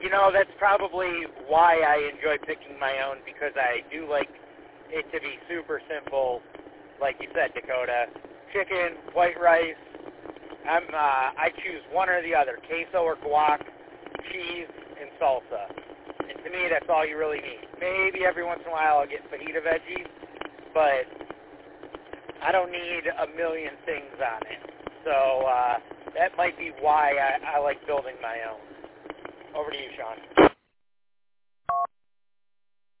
You know, that's probably why I enjoy picking my own, because I do like it to be super simple. Like you said, Dakota, chicken, white rice. I choose one or the other, queso or guac, cheese, and salsa. And to me, that's all you really need. Maybe every once in a while I'll get fajita veggies, but I don't need a million things on it. So that might be why I like building my own. Over to you, Sean.